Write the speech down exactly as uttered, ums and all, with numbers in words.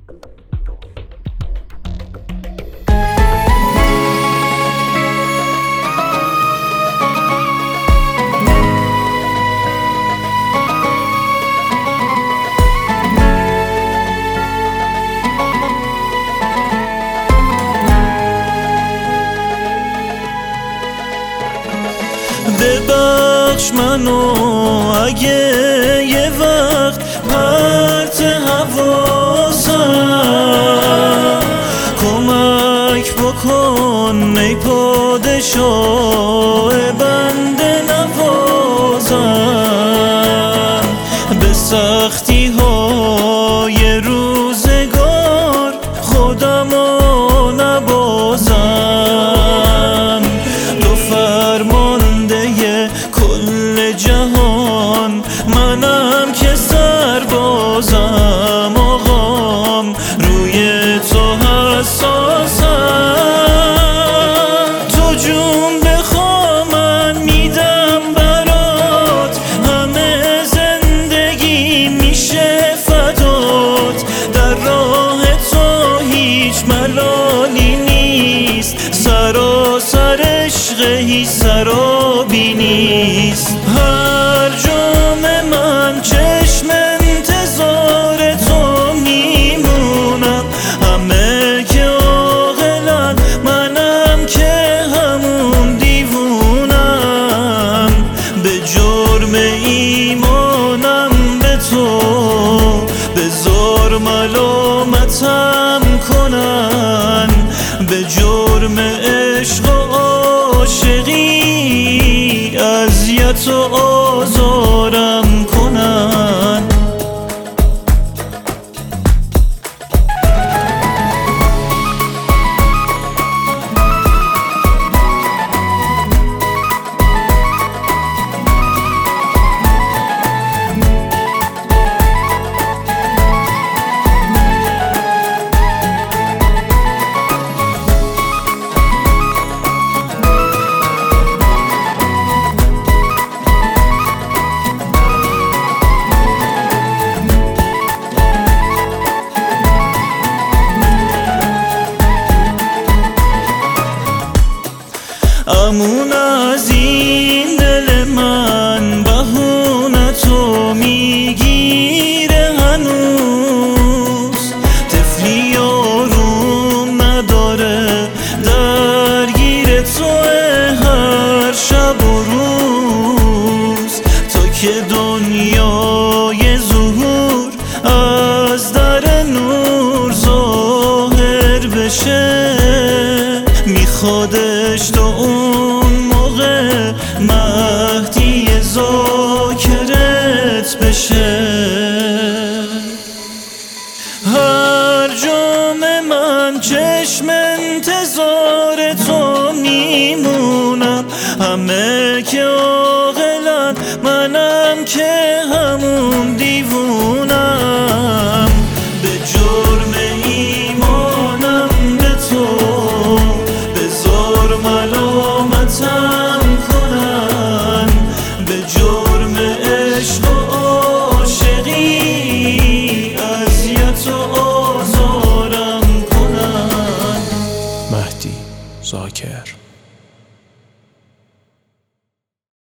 ببخش منو اگه یه وقت پرت حواسم، کمک بکن ای پادشاه بنده نوازم. به سختی های روزگار خودمو نبازم، دو فرمانده کل جهان منم که سربازم. آقام روی تو حساسم، تو جون بخوا من میدم برات، همه زندگی میشه فدات. در راه تو هیچ ملالی نیست، سراسر عشق هیچ سرابی نیست. هر جام من چشم انتظار تو میمونم، همه که عاقلن منم که همون دیوونم. به جرم ایمانم به تو بذار ملامتم کنن، به جرم عشق و عاشقی اذیت و آزارم کنن. امون از این دل من بهونتو میگیره هنوز، طفلی آروم نداره درگیر تو هر شب و روز. تا که دنیای ظهور از در نور ظاهر بشه، میخوادش تو اون موقع مهدی ذاکرت بشه. هر جام من چشم انتظار تو میمونم، همه که عاقلن منم که